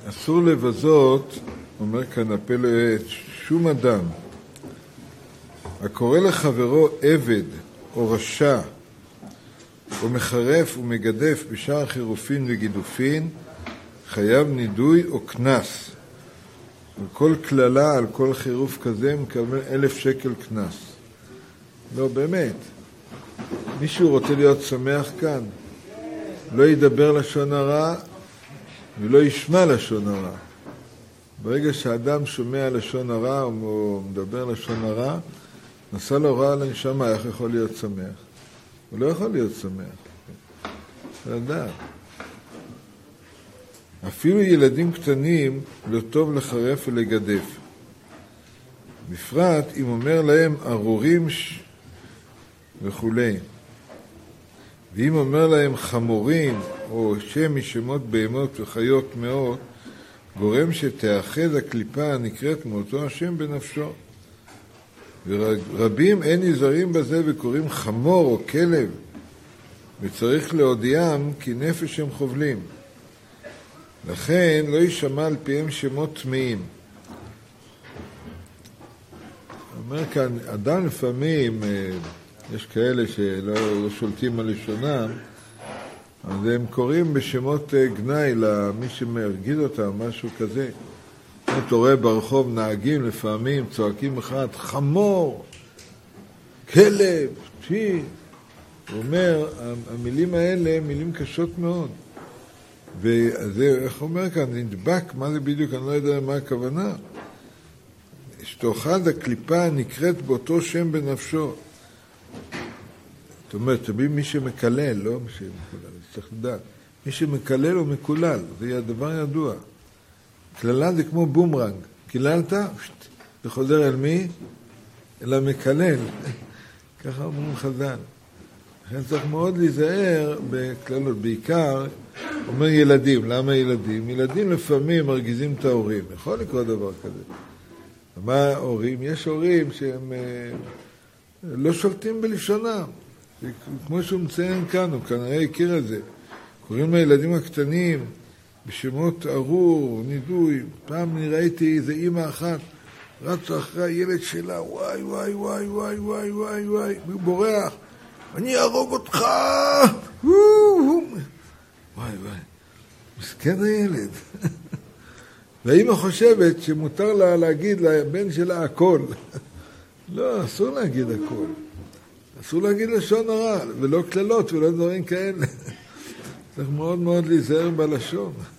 אסור לבזות, אומר כאן הפלא, שום אדם הקורא לחברו עבד או רשע או מחרף ומגדף בשאר חירופין וגידופין, חייב נידוי או כנס. וכל כללה על כל חירוף כזה מקבל 1,000 שקל כנס. לא, באמת. מישהו רוצה להיות שמח כאן? לא ידבר לשון הרע ולא ישמע לשון הרע. ברגע שהאדם שומע לשון הרע או מדבר לשון הרע, נסע לו רע לנשמה, איך יכול להיות שמח? הוא לא יכול להיות שמח. זה לדעת. אפילו ילדים קטנים לא טוב לחרף ולגדף. בפרט אם אומר להם ארורים וכו'. ואם אומר להם חמורים או שם משמות בהמות וחיות מאוד, גורם שתאחז הקליפה הנקראת מאותו השם בנפשו. ורבים אין נזהרים בזה וקוראים חמור או כלב, וצריך להודיעם כי נפש הם חובלים. לכן לא יישמע על פיהם שמות טמאים. אומר כאן, אדם לפעמים, יש כאלה שלא שולטים על לשונם, אז הם קוראים בשמות גנאי למי שמרגיז אותם, משהו כזה. אתה רואה ברחוב נהגים לפעמים, צועקים אחד, חמור, כלב, צ'י. הוא אומר, המילים האלה הם מילים קשות מאוד. וזה, איך אומר כאן, נדבק, מה זה בדיוק, אני לא יודע מה הכוונה. שתאחז הקליפה נקראת באותו שם בנפשו. זאת אומרת, תמיד מי שמקלל, לא מי שמקולל, צריך לדעת. מי שמקלל הוא מקולל, זה הדבר ידוע. כללה זה כמו בומרנג. קיללת, זה חוזר אל מי? אל המקלל. ככה אומרים חז"ל. לכן צריך מאוד להיזהר בכללות. בעיקר, אומר ילדים. למה ילדים? ילדים לפעמים מרגיזים את ההורים. יכול לקרות דבר כזה. מה ההורים? יש הורים שהם לא שולטים בלשונם. כמו שהוא מציין כאן, הוא כנראה הכיר את זה. קוראים לילדים הקטנים בשמות ארור, נידוי. פעם אני ראיתי איזו אמא אחת, רצה אחרי הילד שלה, וואי, וואי, וואי, וואי, וואי, וואי, וואי, הוא בורח, אני ארוג אותך! וואי, וואי, מסכן הילד. והאמא חושבת שמותר לה להגיד לבן שלה הכל. לא, אסור להגיד הכל. אסור להגיד לשון הרע, ולא כללות ולא דברים כאלה. צריך מאוד מאוד להיזהר בלשון.